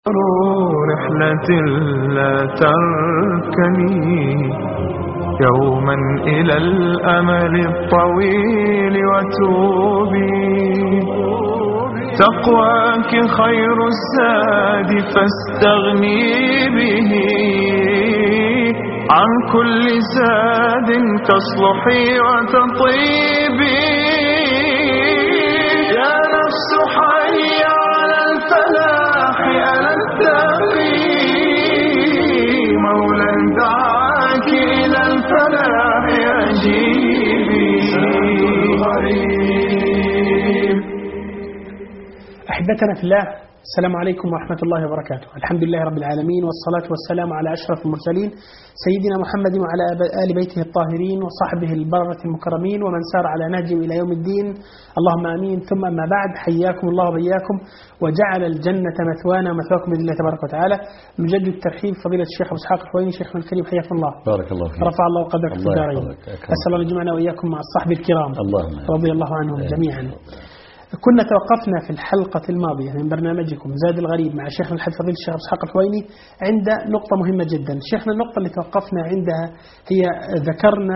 رحلة لا تركني يوما إلى الأمل الطويل وتوبي تقواك خير الزاد فاستغني به عن كل زاد تصلحي وتطيبي يا نفس حي على الفلاح ألا التقي مولا دعاك إلى الفلاح أجيبي أحبتنا في الله، السلام عليكم ورحمة الله وبركاته. الحمد لله رب العالمين، والصلاة والسلام على أشرف المرسلين سيدنا محمد وعلى آل بيته الطاهرين وصحبه البررة المكرمين ومن سار على نهجهم إلى يوم الدين، اللهم آمين. ثم أما بعد، حياكم الله وبياكم وجعل الجنة مثوانا ومثواكم بإذن الله تبارك وتعالى. نجدد الترحيب فضيلة الشيخ أبو إسحاق الحويني، شيخنا الكريم، حياكم الله. بارك الله فيك. رفع الله قدرك في الدارين. أسأل الله أن يجمعنا وإياكم مع الصحب الكرام رضي الله عنهم جميعا. كنا توقفنا في الحلقة الماضية من برنامجكم زاد الغريب مع شيخنا الحبيب فضيلة الشيخ أبو إسحاق الحويني عند نقطة مهمة جدا. شيخنا النقطة اللي توقفنا عندها هي ذكرنا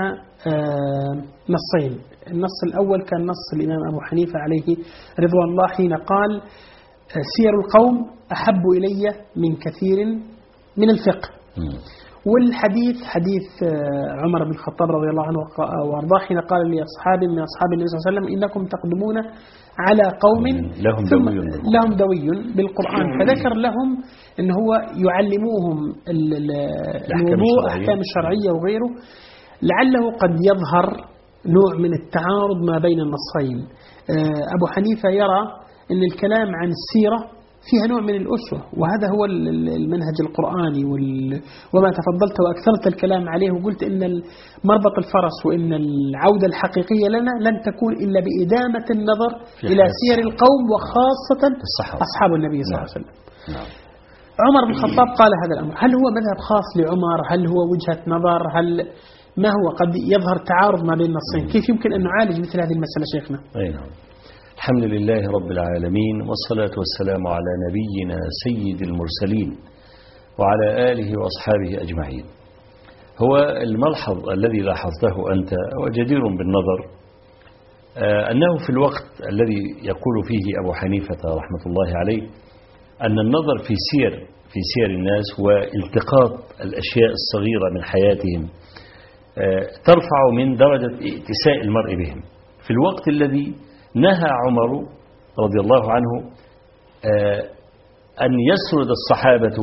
نصين. النص الأول كان نص الإمام أبو حنيفة عليه رضوان الله حين قال سير القوم أحب إلي من كثير من الفقه. والحديث حديث عمر بن الخطاب رضي الله عنه وارضاه حين قال لأصحاب من أصحاب النبي صلى الله عليه وسلم إنكم تقدمون على قوم لهم دوي بالقرآن، فذكر لهم إن هو يعلموهم الوضوء أحكام الشرعية وغيره، لعله قد يظهر نوع من التعارض ما بين النصين. أبو حنيفة يرى أن الكلام عن السيرة فيها نوع من الأسوة، وهذا هو المنهج القرآني وما تفضلت وأكثرت الكلام عليه، وقلت إن مربط الفرس وإن العودة الحقيقية لنا لن تكون إلا بإدامة النظر إلى سير القوم وخاصة أصحاب النبي صلى الله عليه وسلم. عمر بن الخطاب قال هذا الأمر. هل هو مذهب خاص لعمر؟ هل هو وجهة نظر؟ ما هو قد يظهر تعارض ما بين النصين؟ كيف يمكن أن نعالج مثل هذه المسألة شيخنا؟ أي نعم. الحمد لله رب العالمين، والصلاة والسلام على نبينا سيد المرسلين وعلى آله وأصحابه أجمعين. هو الملحظ الذي لاحظته أنت وجدير بالنظر أنه في الوقت الذي يقول فيه أبو حنيفة رحمة الله عليه أن النظر في سير الناس والتقاط الأشياء الصغيرة من حياتهم ترفع من درجة ائتساء المرء بهم، في الوقت الذي نهى عمر رضي الله عنه أن يسرد الصحابة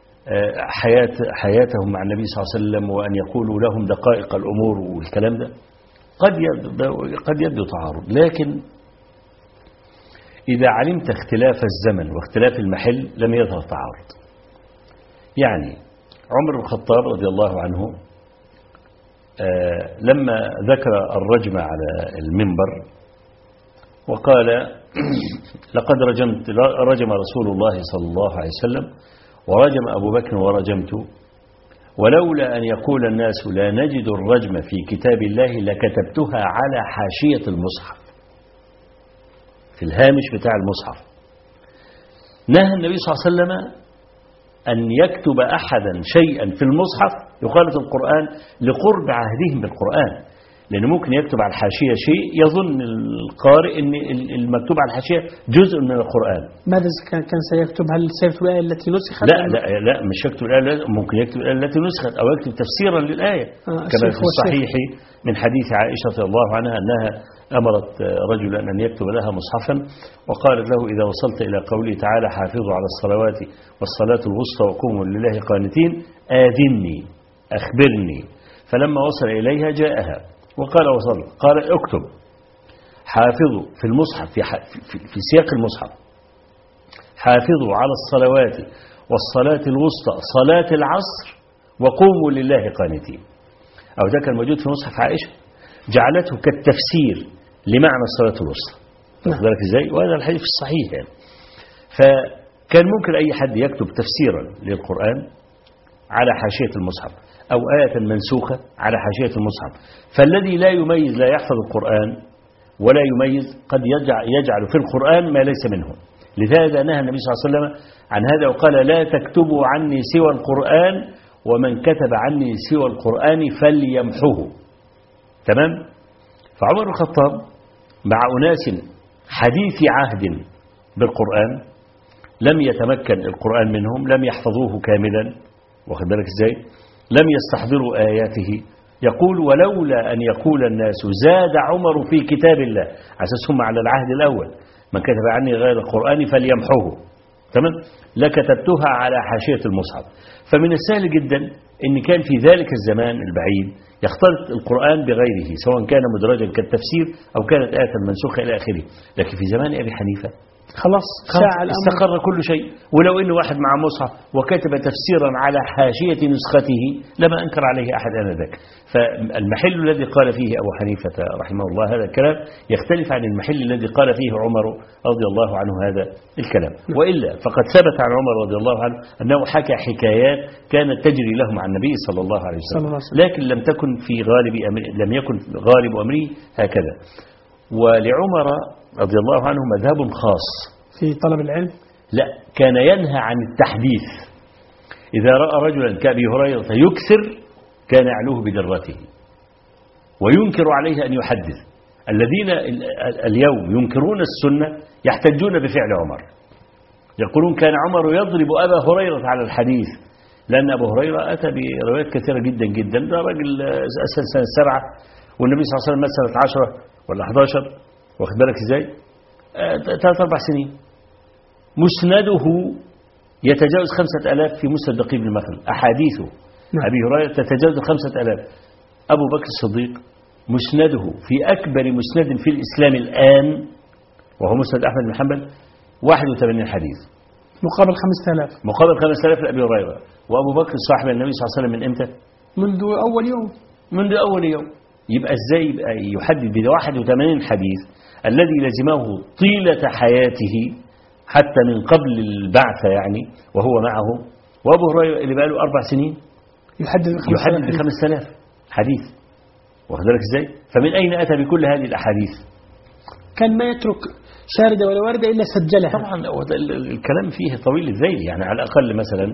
حياتهم مع النبي صلى الله عليه وسلم وأن يقولوا لهم دقائق الأمور والكلام ده قد يبدو تعارض، لكن إذا علمت اختلاف الزمن واختلاف المحل لم يظهر تعارض. يعني عمر بن الخطاب رضي الله عنه لما ذكر الرجم على المنبر وقال لقد رجم رسول الله صلى الله عليه وسلم ورجم أبو بكر ورجمت، ولولا أن يقول الناس لا نجد الرجم في كتاب الله لكتبتها على حاشية المصحف، في الهامش بتاع المصحف. نهى النبي صلى الله عليه وسلم أن يكتب أحدا شيئا في المصحف يخالف القرآن لقرب عهدهم بالقرآن، لأنه ممكن يكتب على الحاشية شيء يظن القارئ أن المكتوب على الحاشية جزء من القرآن. ماذا كان سيكتب؟ هل سيكتب الآية التي نسخت؟ لا مش يكتب الآية، ممكن يكتب الآية التي نسخت أو يكتب تفسيرا للآية كما في الصحيح من حديث عائشة رضي الله عنها أنها أمرت رجلا أن يكتب لها مصحفا وقالت له إذا وصلت إلى قوله تعالى حافظوا على الصلوات والصلاة الوسطى وقوموا لله قانتين آذني أخبرني، فلما وصل إليها جاءها وقال وصل، قال اكتب حافظوا في المصحف في سياق المصحف حافظوا على الصلوات والصلاة الوسطى صلاة العصر وقوموا لله قانتين. أو ده كان موجود في مصحف عائشة، جعلته كالتفسير لمعنى الصلاة الوسطى. فذلك ازاي؟ وهذا الحديث الصحيح يعني. فكان ممكن أي حد يكتب تفسيرا للقرآن على حاشية المصحف أو آية منسوخة على حاشية المصحف، فالذي لا يميز لا يحفظ القرآن ولا يميز قد يجعل في القرآن ما ليس منه. لذلك نهى النبي صلى الله عليه وسلم عن هذا وقال لا تكتبوا عني سوى القرآن ومن كتب عني سوى القرآن فليمحوه. تمام. فعمر بن الخطاب مع أناس حديث عهد بالقرآن لم يتمكن القرآن منهم، لم يحفظوه كاملا، واخد بالك ازاي، لم يستحضروا آياته. يقول ولولا أن يقول الناس زاد عمر في كتاب الله، أساسهم على العهد الأول من كتب عني غير القرآن فليمحوه. تمام. لكتبتها على حاشية المصحف. فمن السهل جدا أن كان في ذلك الزمان البعيد يختلط القرآن بغيره سواء كان مدرجا كالتفسير أو كانت آية منسوخة إلى آخره. لكن في زمان أبي حنيفة خلاص استقر كل شيء. ولو إن واحد مع مصحف وكتب تفسيرا على حاشية نسخته لما أنكر عليه أحد آنذاك. فالمحل الذي قال فيه أبو حنيفة رحمه الله هذا الكلام يختلف عن المحل الذي قال فيه عمر رضي الله عنه هذا الكلام. وإلا فقد ثبت عن عمر رضي الله عنه أنه حكى حكايات كانت تجري له مع النبي صلى الله عليه وسلم، لكن لم يكن غالب أمره هكذا. ولعمر رضي الله عنه مذهب خاص في طلب العلم. لا، كان ينهى عن التحديث. إذا رأى رجلا كأبي هريرة يكثر كان يعلوه بدرته وينكر عليه أن يحدث. الذين اليوم ينكرون السنة يحتجون بفعل عمر، يقولون كان عمر يضرب أبا هريرة على الحديث، لأن أبو هريرة أتى بروايات كثيرة جدا جدا. ده راجل أسل سنة 7 والنبي صلى الله عليه وسلم مات سنة 10 ولا 11، واخد بالك ازاي، 3-4 سنين. مسنده يتجاوز 5000 في مسند دقيق بن مخلد. أحاديثه أبي هريرة تتجاوز 5000. أبو بكر الصديق مسنده في أكبر مسند في الإسلام الآن وهو مسند أحمد بن حنبل 81 حديث مقابل 5000 لأبي هريرة. وأبو بكر صاحب النبي صلى الله عليه وسلم من إمتى؟ منذ أول يوم. يبقى ازاي يبقى يحدد ب 81 حديث الذي لزمه طيلة حياته حتى من قبل البعثة يعني وهو معه، وأبو هريرة اللي بقى له 4 سنين يحدد ب 5000 حديث، واخد بالك ازاي. فمن أين أتى بكل هذه الأحاديث؟ كان ما يترك شاردة ولا واردة إلا سجلها. طبعا الكلام فيه طويل الذيل، يعني على الأقل مثلا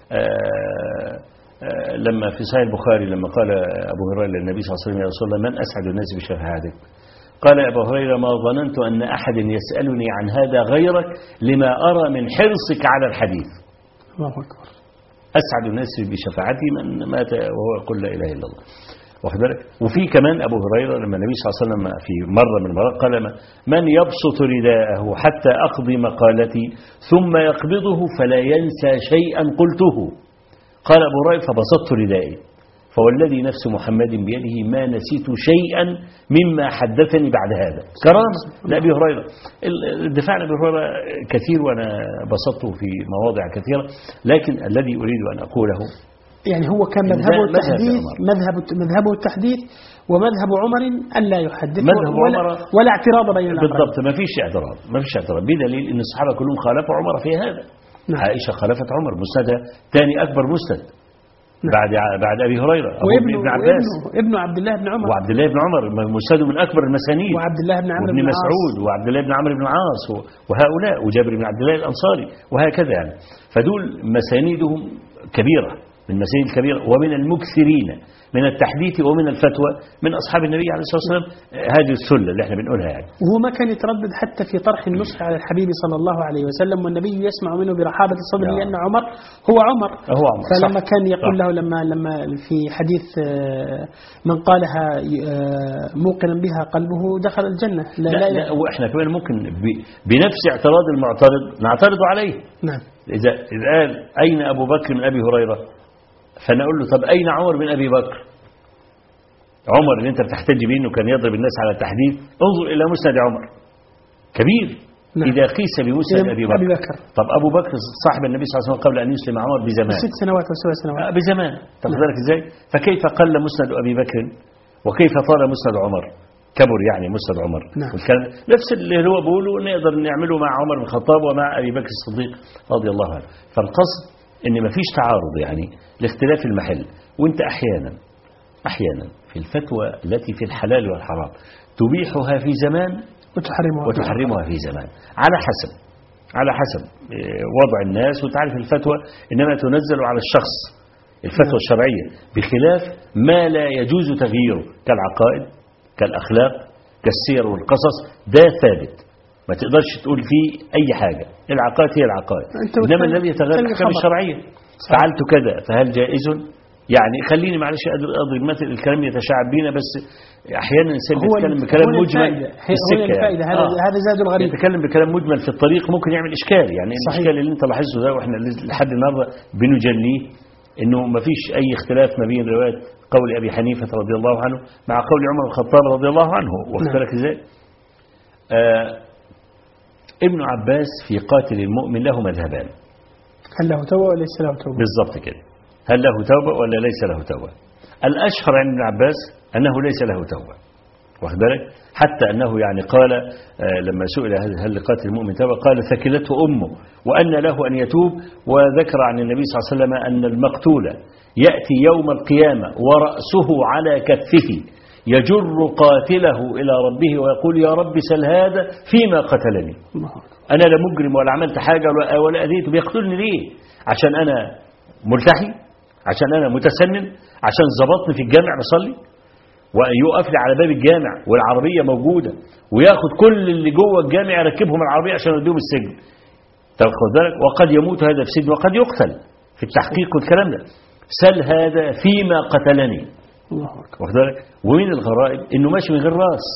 لما في صحيح البخاري لما قال أبو هريرة للنبي صلى الله عليه وسلم يا رسول الله من أسعد الناس بشفاعتك؟ قال أبو هريرة ما ظننت أن أحد يسألني عن هذا غيرك لما أرى من حرصك على الحديث. الله أكبر. أسعد الناس بشفاعتي من مات وهو يقول لا إله إلا الله، واخد بالك. وفي كمان أبو هريرة لما النبي صلى الله عليه وسلم في مرة من المرات قال من يبسط رداءه حتى أقضي مقالتي ثم يقبضه فلا ينسى شيئا قلته. قال أبو هريرة فبسطت ردائي فوالذي نفس محمد بيده ما نسيت شيئا مما حدثني بعد هذا. كرامة لأبي هريرة. الدفاع عن أبي هريرة كثير وأنا بسطته في مواضع كثيرة، لكن الذي أريد أن أقوله يعني هو كان مذهبه التحديث، مذهبه التحديث، ومذهب عمر ألا يحدث ولا اعتراض بين الأمرين. بالضبط، ما فيش اعتراض بدليل أن الصحابة كلهم خالفوا عمر في هذا. نعم. عائشة خالفت عمر، مسندها ثاني أكبر مسند. نعم. بعد أبي هريرة ابن عباس ابن عبد الله بن عمر، وعبد الله بن عمر مسنده من أكبر المسانيد، وعبد الله بن عمرو بن مسعود وعبد الله بن عمرو بن العاص وهؤلاء وجابر بن عبد الله الأنصاري وهكذا يعني. فدول مسانيدهم كبيرة، من مسانيد كبيرة ومن المكثرين من التحديث ومن الفتوى من أصحاب النبي عليه الصلاة والسلام. هذه السلة اللي احنا بنقولها يعني. وهو ما كان يتردد حتى في طرح النصح على الحبيب صلى الله عليه وسلم، والنبي يسمع منه برحابة الصدر لأن عمر هو عمر. فلما كان يقول له لما في حديث من قالها موقنا بها قلبه دخل الجنة. لا وإحنا كمان ممكن بنفس اعتراض المعترض نعترض عليه. نعم. إذا قال أين أبو بكر من أبي هريرة، فنقول له طب أين عمر بن أبي بكر؟ عمر اللي أنت بتحتج به أنه كان يضرب الناس على التحديث، انظر إلى مسند عمر كبير. نعم. إذا قيس بمسند أبي بكر. طب أبو بكر صاحب النبي صلى الله عليه وسلم قبل أن يسلم عمر بزمان 6 سنوات أو 7 سنوات بزمان. طب ذلك إزاي؟ فكيف قل مسند أبي بكر وكيف طال مسند عمر؟ كبر يعني مسند عمر. نعم. نفس اللي هو بيقوله نقدر نعمله مع عمر بن الخطاب ومع أبي بكر الصديق رضي الله عنه. فالقصد إن ما فيش تعارض يعني لاختلاف المحل. وانت أحيانا في الفتوى التي في الحلال والحرام تبيحها في زمان وتحرمها في زمان على حسب وضع الناس. وتعرف الفتوى إنما تنزل على الشخص، الفتوى الشرعية، بخلاف ما لا يجوز تغييره كالعقائد كالأخلاق كالسير والقصص، ده ثابت ما تقدرش تقول فيه أي حاجة. العقائد هي العقائد، إنما الذي يتغير الأحكام الشرعية. فعلت كذا فهل جائز؟ يعني خليني معلش أضرب مثل، الكلام يتشعب بينا بس أحيانا الإنسان بيتكلم بكلام مجمل في السكة يعني. هذا زاد الغريب، يتكلم بكلام مجمل في الطريق ممكن يعمل إشكال. يعني صحيح. الإشكال اللي أنت لاحظته ده وإحنا لحد النهارده بنجليه، إنه ما فيش أي اختلاف ما بين رواية قول أبي حنيفة رضي الله عنه مع قول عمر الخطاب رضي الله عنه. واختلف إزاي؟ ابن عباس في قاتل المؤمن له مذهبان، هل له توبة ولا ليس له توبة؟ بالضبط كده، هل له توبة ولا ليس له توبة. الأشهر عند ابن عباس أنه ليس له توبة، واخد بالك؟ حتى أنه يعني قال لما سئل هل لقاتل المؤمن توبة قال ثكلته أمه وأن له أن يتوب. وذكر عن النبي صلى الله عليه وسلم أن المقتول يأتي يوم القيامة ورأسه على كفه يجر قاتله إلى ربه ويقول يا رب سل هذا فيما قتلني، أنا لا مجرم ولا عملت حاجة ولا أذيته، بيقتلني ليه؟ عشان أنا ملتحي، عشان أنا متسنن، عشان ظبطني في الجامع بصلي ويقف لي على باب الجامع والعربية موجودة وياخد كل اللي جوه الجامع يركبهم العربية عشان يوديهم السجن. تاخد بالك؟ وقد يموت هذا في سجن وقد يقتل في التحقيق والكلام ده. سل هذا فيما قتلني، واخد بالك؟ ومن الغرائب انه ماشي من غير راس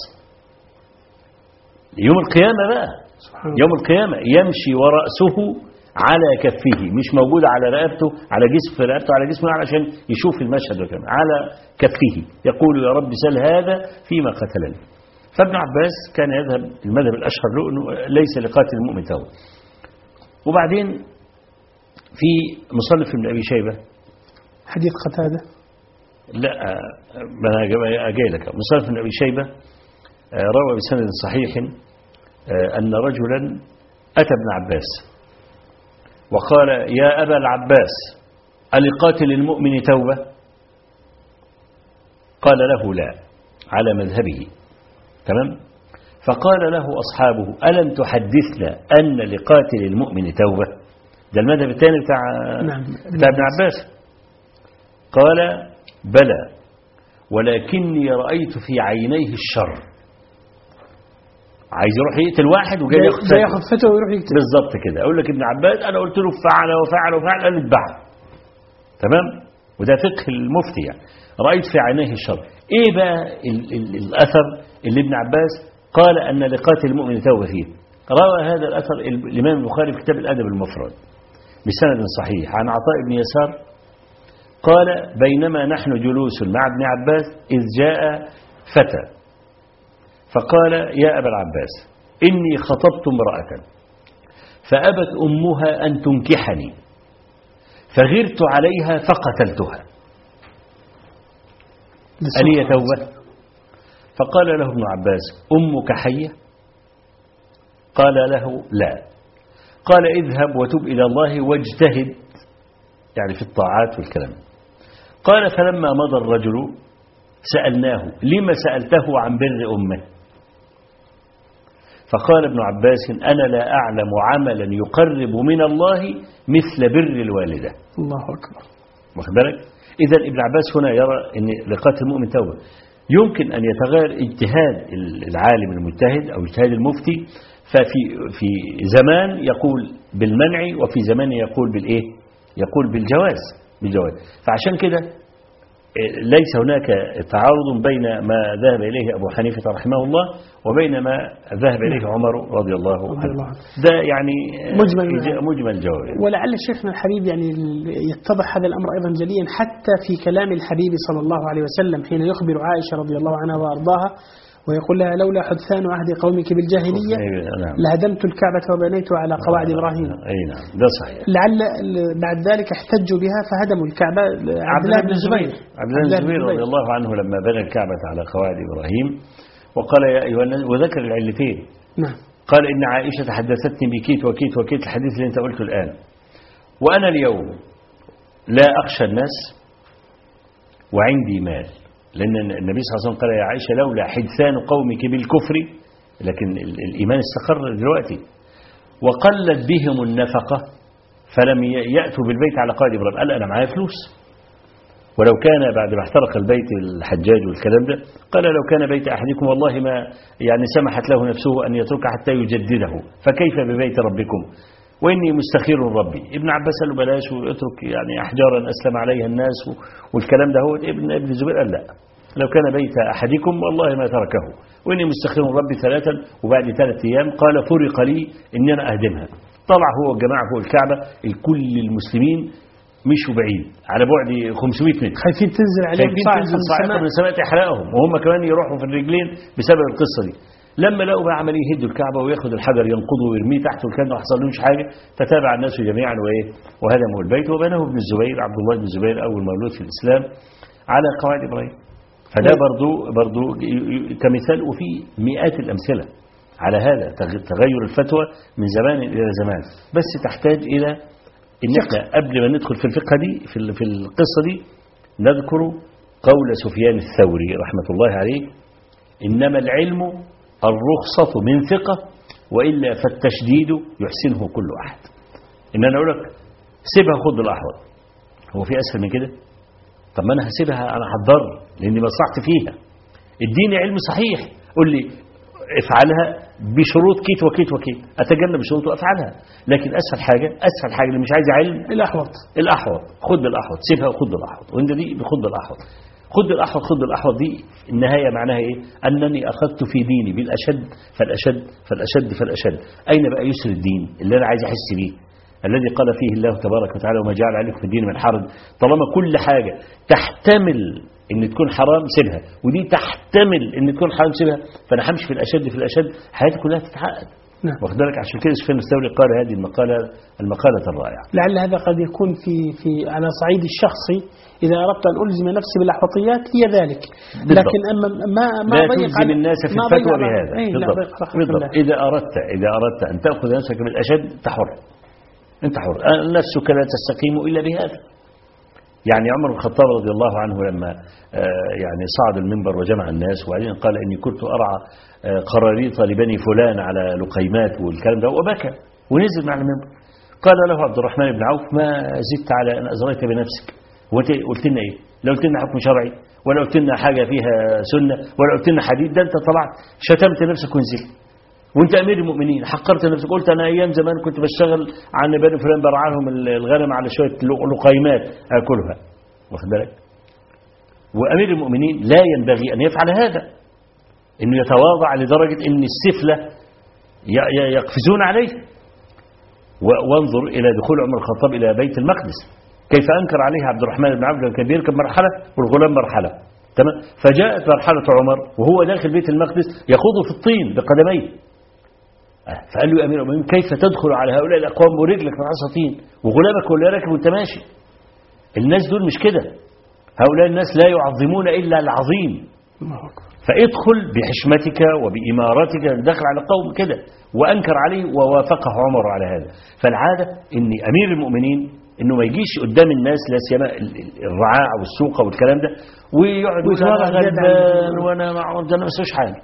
يوم القيامة بقى، يوم القيامة يمشي ورأسه على كفه، مش موجود على رقبته، على جسم رقبته على جسمه علشان يشوف المشهد وكمان على كفه يقول يا رب سل هذا فيما قتلني. فابن عباس كان يذهب المذهب الأشهر له أنه ليس لقاتل المؤمن توبة. وبعدين في مصنف ابن أبي شيبة حديث قتادة، لا أنا أجي لك، مصنف ابن أبي شيبة روى بسند صحيح أن رجلا أتى ابن عباس وقال يا أبا العباس ألقاتل المؤمن توبة؟ قال له لا، على مذهبه، تمام. فقال له أصحابه ألم تحدثنا أن لقاتل المؤمن توبة؟ ده المذهب الثاني بتاع ابن عباس. قال بلى ولكني رأيت في عينيه الشر، عايز يروح يقتل واحد وجاي ياخد فتوى ويروح يقتل. بالظبط كده. اقول لك ابن عباس انا قلت له فعل وفعل وفعل قال اتبعه، تمام. وده فقه المفتي يعني. رايت في عينيه الشر. ايه بقى الاثر اللي ابن عباس قال ان لقاتل المؤمن توبه فيه؟ روى هذا الاثر الامام البخاري في كتاب الادب المفرد بسند صحيح عن عطاء بن يسار قال بينما نحن جلوس مع ابن عباس اذ جاء فتى فقال يا أبا العباس إني خطبت امرأة فأبت أمها أن تنكحني فغرت عليها فقتلتها، ألي توبة؟ فقال له ابن عباس أمك حية؟ قال له لا. قال اذهب وتب إلى الله واجتهد، يعني في الطاعات والكلام. قال فلما مضى الرجل سألناه لما سألته عن بر أمه؟ فقال ابن عباس أنا لا أعلم عملا يقرب من الله مثل بر الوالدة. الله أكبر. واخد بالك؟ إذا ابن عباس هنا يرى أن لقاتل المؤمن توبة. يمكن أن يتغير اجتهاد العالم المجتهد أو اجتهاد المفتي، ففي زمان يقول بالمنع وفي زمان يقول بالإيه؟ يقول بالجواز. فعشان كده ليس هناك تعارض بين ما ذهب إليه أبو حنيفة رحمه الله وبين ما ذهب إليه عمر رضي الله عنه. ده يعني مجمل الجواب. ولعل شيخنا الحبيب يعني يتضح هذا الأمر أيضا جليا حتى في كلام الحبيب صلى الله عليه وسلم حين يخبر عائشة رضي الله عنها وأرضاها ويقول لها لولا حدثان عهد قومك بالجاهلية لهدمت الكعبة وبنيت على قواعد إبراهيم. أي نعم، ده صحيح. لعل بعد ذلك احتجوا بها فهدموا الكعبة. عبد الله بن الزبير رضي الله عنه لما بنى الكعبة على قواعد إبراهيم وقال يا أيها الناس وذكر العلتين. نعم. قال إن عائشة حدثتني بكيت وكيت وكيت، الحديث اللي أنت قلته الآن. وأنا اليوم لا أخشى الناس وعندي مال، لأن النبي صلى الله عليه وسلم قال يا عائشة لولا حدثان قومك بالكفر، لكن الإيمان استقر دلوقتي. وقلت بهم النفقة فلم يأتوا بالبيت على قائد إبراهيم. قال أنا معايا فلوس، ولو كان بعد ما احترق البيت الحجاج والكلام ده، قال لو كان بيت أحدكم والله ما يعني سمحت له نفسه أن يترك حتى يجدده، فكيف ببيت ربكم وإني مستخير ربي. ابن عباس قال له بلاش واترك يعني أحجارا أسلم عليها الناس والكلام ده. هو ابن الزبير قال لا، لو كان بيت أحدكم والله ما تركه وإني مستخير ربي 3. وبعد 3 أيام قال فرق لي إني أنا أهدمها. طلع هو والجماعة فوق الكعبة، الكل المسلمين مشوا بعيد على بعد 500 متر، خايفين تنزل عليهم صاعقة من السماء تحرقهم، وهم كمان يروحوا في الرجلين بسبب القصة دي. لما لقوا بقى عمليه يهدوا الكعبة وياخد الحجر ينقضه ويرميه تحت، وكان ما حصلوش حاجة، تتابع الناس جميعا وهدموا البيت وبناه ابن الزبير عبد الله بن الزبير أول مولود في الإسلام على قواعد إبراهيم. فده برضو كمثال، وفي مئات الأمثلة على هذا تغير الفتوى من زمان إلى زمان. بس تحتاج إلى إن احنا قبل ما ندخل في الفقه دي في القصة دي نذكر قول سفيان الثوري رحمة الله عليه: إنما العلم الرخصة من ثقة وإلا فالتشديد يحسنه كل أحد. إن أنا أقول لك سيبها خد الأحوط، هو في أسهل من كده؟ طب ما أنا هسيبها، أنا هتضر لأني بصحت فيها. اديني علم صحيح، قل لي افعلها بشروط كيت وكيت وكيت، أتجنب الشروط وأفعلها. لكن أسهل حاجة اللي مش عايز علم الأحوط، خد بالأحوط، سيبها وخد بالأحوط. وإنت دي بخد بالأحوط، خد بالأحوط دي النهاية معناها إيه؟ أنني أخذت في ديني بالأشد فالأشد فالأشد فالأشد. أين بقى يسر الدين اللي أنا عايز أحس بيه، الذي قال فيه الله تبارك وتعالى: وما جعل عليكم في الدين من حرج. طالما كل حاجة تحتمل ان تكون حرام سيبها، ودي تحتمل ان تكون حرام سيبها، فانا همشي في الاشد حياتي كلها تتعقد. نعم. واخد بالك؟ عشان كده سفيان الثوري قال هذه المقالة الرائعة. لعل هذا قد يكون في على صعيد الشخصي، إذا أردت أن ألزم نفسي بالأحوطيات هي ذلك، لكن أما ما لا تلزم الناس في الفتوى بهذا. بالضبط. إذا أردت أن تأخذ نفسك بالأشد أنت حر. نفسك لا تستقيم إلا بهذا. يعني عمر بن الخطاب رضي الله عنه لما يعني صعد المنبر وجمع الناس، وبعدين قال إني كنت أرعى قراريط لبني فلان على لقيمات والكلام ده، وبكى ونزل مع المنبر. قال له عبد الرحمن بن عوف: ما زدت على أن أزريت بنفسك، وانت قلت لنا إيه؟ لا قلت لنا حكم شرعي، ولا قلت لنا حاجة فيها سنة، ولا قلت لنا حديث. ده أنت طلعت شتمت نفسك ونزلت، وانت امير المؤمنين حقرت نفسك. قلت انا ايام زمان كنت بشتغل عن بني فلان برعى لهم الغنم على شويه لقيمات اكلها، واخد بالك؟ وامير المؤمنين لا ينبغي ان يفعل هذا، انه يتواضع لدرجه ان السفله يقفزون عليه. وانظر الى دخول عمر الخطاب الى بيت المقدس، كيف انكر عليه عبد الرحمن بن عوف، كان بيركب مرحله والغلام مرحله، تمام؟ فجاءت مرحله عمر وهو داخل بيت المقدس يخوض في الطين بقدميه، فقال له يا أمير المؤمنين: كيف تدخل على هؤلاء الأقوام ورجلك مع سطين وغلامك ولا راكب وانت ماشي؟ الناس دول مش كده، هؤلاء الناس لا يعظمون إلا العظيم. فادخل بحشمتك وبإمارتك، دخل على قوم كده، وأنكر عليه ووافقه عمر على هذا. فالعادة إن أمير المؤمنين إنه ما يجيش قدام الناس، لا سيما الرعاع والسوق والكلام ده، ويقعد يقول أنا غلبان وأنا ده أنا ما مسويش حاجة،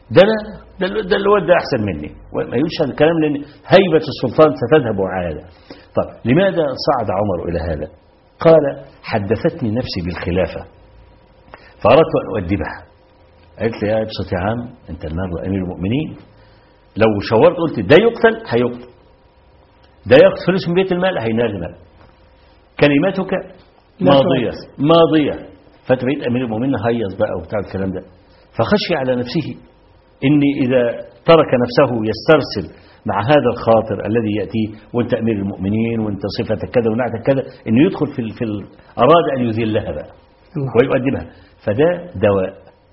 ده الواد ده أحسن مني، وما يقولش هذا الكلام لأن هيبة السلطان ستذهب على هذا. طب لماذا صعد عمر إلى هذا؟ قال: حدثتني نفسي بالخلافة فأردت أن أؤدبها. قالت لي: يا ابسط يا عم، أنت النهارده أمير المؤمنين، لو شاورت قلت ده يقتل هيقتل، ده ياخذ فلوس من بيت المال هينال المال، كلمتك ماضية. فأنت بقيت أمير المؤمنين، هيص بقى وبتاع الكلام ده. فخشي على نفسه إني إذا ترك نفسه يسترسل مع هذا الخاطر الذي يأتيه، وانت أمير المؤمنين وانت صفتك كذا ونعتك كذا، إنه يدخل في أراد أن يذلها بقى ويؤدبها. فده دواء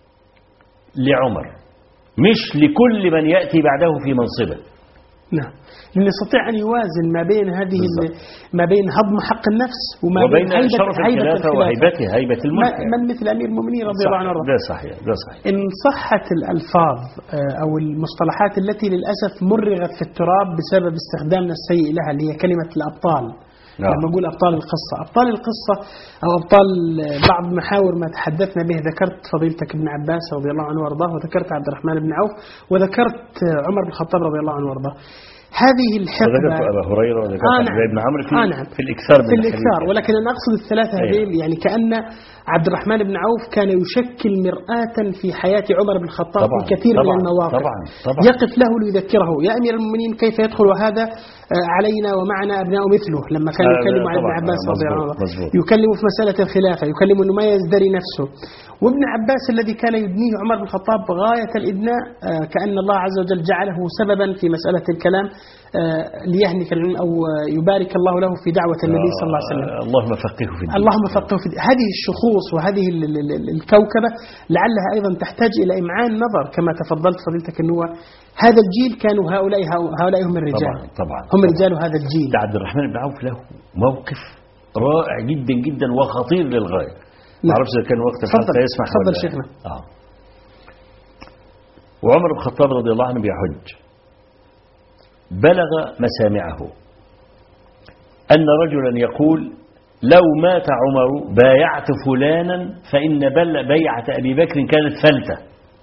لعمر، مش لكل من يأتي بعده في منصبه. نعم، لأن يستطيع أن يوازن ما بين هذه ما بين هضم حق النفس وما بين شرف الخلافة وهيبته، هيبة الملك. من مثل أمير المؤمنين رضي الله عنه. ده صحيح. إن صحت الألفاظ أو المصطلحات التي للأسف مرغت في التراب بسبب استخدامنا السيء لها، اللي هي كلمة الأبطال. لما أقول أبطال القصة أو أبطال بعض محاور ما تحدثنا به، ذكرت فضيلتك ابن عباس رضي الله عنه وارضاه، وذكرت عبد الرحمن بن عوف، وذكرت عمر بن الخطاب رضي الله عنه وارضاه. هذه الحقبة ذكرت أبا هريرة وذكرت ابن عمرو في الإكثار في الإكثار، ولكن أنا أقصد الثلاثة هذين يعني كأن عبد الرحمن بن عوف كان يشكل مرآة في حياة عمر بن الخطاب في كثير من المواقف. طبعا يقف له ليذكره يا أمير المؤمنين كيف يدخل هذا علينا ومعنا أبناء مثله، لما كان يكلم عن ابن عباس رضي الله عنه، يكلم في مسألة الخلافة، يكلم أنه ما يزدري نفسه. وابن عباس الذي كان يدنيه عمر بن الخطاب غاية الإدناء، كأن الله عز وجل جعله سببا في مسألة الكلام ليهنك العلم أو يبارك الله له في دعوة النبي صلى الله عليه وسلم. اللهم فقهه في الدين. اللهم فقهه في الدين. هذه الشخوص وهذه الكوكبة لعلها أيضا تحتاج إلى إمعان نظر كما تفضلت فضيلتك، أنه هذا الجيل كانوا هؤلاء هم الرجال. طبعا هم رجال هذا الجيل. عبد الرحمن بن عوف له موقف رائع جدا جدا وخطير للغاية. ما أعرفش إذا كان وقت الحلقة يسمح. تفضل شيخنا. وعمر بن الخطاب رضي الله عنه بيحج، بلغ مسامعه أن رجلا يقول لو مات عمر بايعت فلانا فإن بيعة أبي بكر كانت فلتة.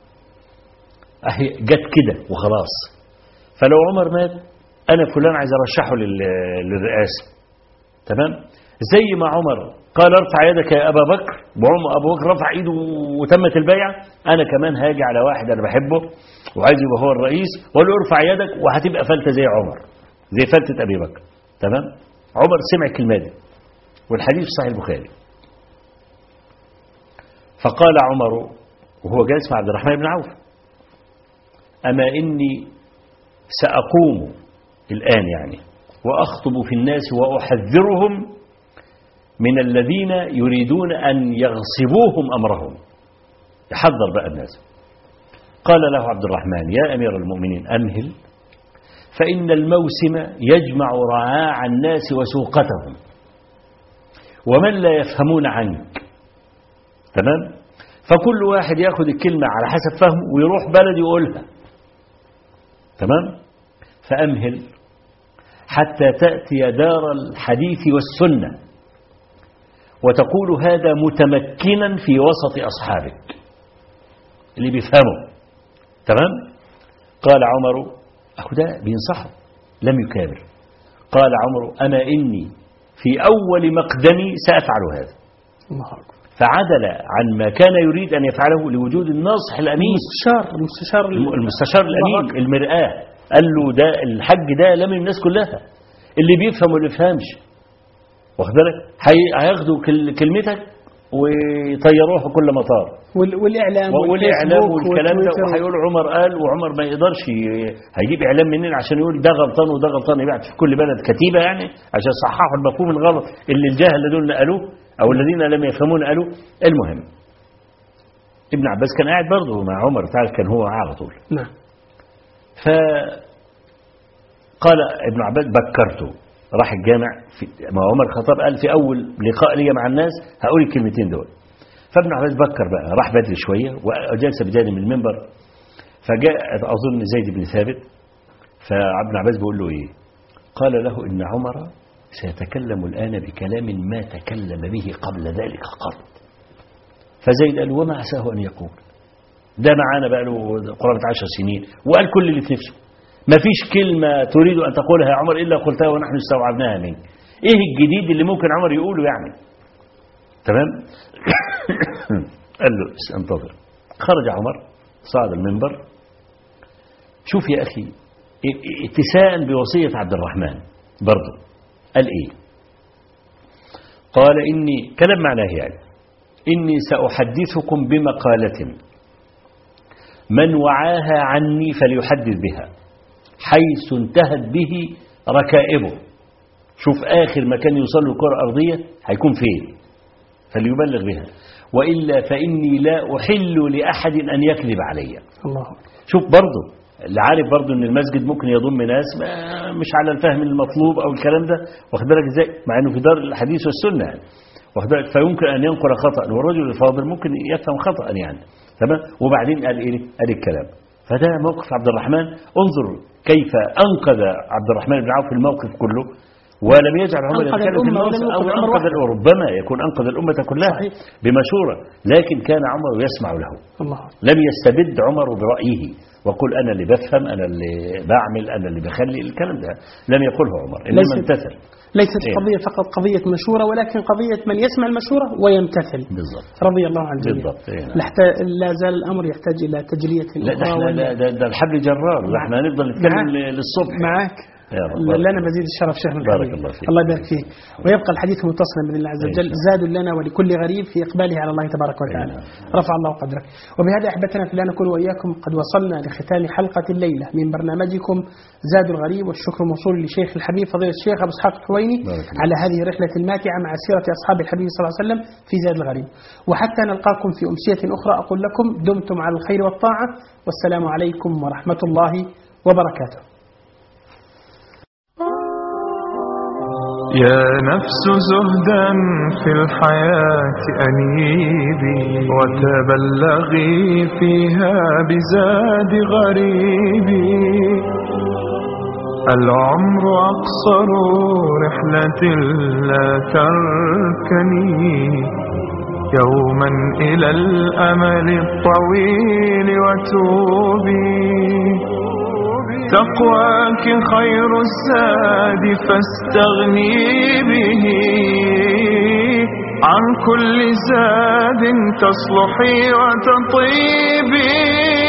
جت كده وخلاص، فلو عمر مات أنا فلان عايز أرشحه للرئاسة. تمام؟ زي ما عمر قال ارفع يدك يا أبا بكر، وأبو بكر رفع إيده وتمت البيعة، أنا كمان هاجي على واحد أنا بحبه وعايز يبقى هو الرئيس وأقول له ارفع يدك وهتبقى فلتة زي عمر، زي فلتة أبي بكر. تمام؟ عمر سمع الكلمة دي والحديث في صحيح البخاري. فقال عمر وهو جالس مع عبد الرحمن بن عوف أما إني سأقوم الآن يعني وأخطب في الناس وأحذرهم من الذين يريدون أن يغصبوهم أمرهم. يحذر بقى الناس. قال له عبد الرحمن يا أمير المؤمنين أمهل، فإن الموسم يجمع رعاع الناس وسوقتهم ومن لا يفهمون عنك. تمام؟ فكل واحد يأخذ الكلمة على حسب فهمه ويروح بلد يقولها. تمام؟ فأمهل حتى تأتي دار الحديث والسنة وتقول هذا متمكنا في وسط أصحابك اللي بيفهموا. تمام؟ قال عمر أخو ده بينصحه لم يكابر. قال عمر أما إني في أول مقدمي سأفعل هذا. فعدل عن ما كان يريد أن يفعله لوجود الناصح الأمين المستشار الأمين المرآة. قال له ده الحج ده لم الناس كلها، اللي بيفهم واللي بيفهمش، واخد بالك هياخدوا كلمتك ويطيروها كل مطار والإعلام والكلام ده، وهيقول عمر قال، وعمر ما يقدرش هيجيب إعلام منين عشان يقول ده غلطان وده غلطان، يبعت في كل بلد كتيبة يعني عشان يصححوا المفهوم الغلط اللي الجاهل دول نقلوه أو الذين لم يفهمون قالوه. المهم ابن عباس كان قاعد برضه مع عمر، تعرف كان هو على طول. نعم. فقال ابن عباس بكرته، راح الجامع ما عمر الخطاب قال في أول لقاء لي مع الناس هقول الكلمتين دول. فابن عباس بكر بقى، راح بدري شوية وجلس بجانب المنبر، فجاء أظن زيد بن ثابت، فابن عباس بيقول له إيه؟ قال له إن عمر سيتكلم الآن بكلام ما تكلم به قبل ذلك قط. فزيد قال وما عساه أن يقول ده معانا بقى له قرابة 10 سنين وقال كل اللي في نفسه، ما فيش كلمة تريد أن تقولها يا عمر إلا قلتها ونحن استوعبناها منك. إيه الجديد اللي ممكن عمر يقوله يعني؟ تمام؟ قال له انتظر. خرج عمر صعد المنبر. شوف يا أخي اتساء بوصية عبد الرحمن برضه قال إيه؟ قال إني كلام معناه يعني إني سأحدثكم بمقالة من وعاها عني فليحدث بها حيث انتهت به ركائبه. شوف آخر مكان يوصل له الكرة الأرضية هيكون فين، فليبلغ بها، وإلا فإني لا أحل لأحد أن يكذب علي. الله. شوف برضه اللي عارف برضه ان المسجد ممكن يضم ناس مش على الفهم المطلوب او الكلام ده، واخد بالك ازاي، مع انه في دار الحديث والسنه يعني، واخد بالك، فيمكن ان ينقل خطا، والرجل الفاضل ممكن يفهم خطا يعني. تمام. وبعدين قال ايه؟ قال الكلام. فده موقف عبد الرحمن. انظر كيف انقذ عبد الرحمن بن عوف الموقف كله، ولم يجعل عمر يتكلم في الناس، او انقذ ربما يكون انقذ الامه كلها بمشوره، لكن كان عمر يسمع له. الله. لم يستبد عمر برايه وقل أنا اللي بفهم، أنا اللي بعمل، أنا اللي بخلي. الكلام ده لم يقوله عمر، إنما امتثل. ليست قضية فقط قضية مشورة، ولكن قضية من يسمع المشورة ويمتثل. بالضبط. رضي الله عن الجميع. بالضبط. لا زال الأمر يحتاج إلى تجلية. لا ده الحبل جرار، احنا هنفضل نتكلم للصبح. معك لنا مزيد الشرف شيخنا بارك الله فيك. الله يبارك فيك. ويبقى الحديث متصلا بإذن الله عز وجل، زاد لنا ولكل غريب في إقباله على الله تبارك وتعالى. رفع الله قدرك. وبهذا أحبتنا في الله نكون وإياكم قد وصلنا لختام حلقة الليلة من برنامجكم زاد الغريب، والشكر موصول لشيخ الحبيب فضيلة الشيخ أبو إسحاق الحويني على هذه الرحلة الماتعة مع سيرة أصحاب الحبيب صلى الله عليه وسلم في زاد الغريب. وحتى نلقاكم في أمسية أخرى أقول لكم دمتم على الخير والطاعة، والسلام عليكم ورحمة الله وبركاته. يا نفس زهدا في الحياة أنيبي، وتبلغي فيها بزاد غريبي. العمر أقصر رحلة لا تركني، يوما إلى الأمل الطويل وتوبي. تقواك خير الزاد فاستغني به، عن كل زاد تصلحي وتطيبي.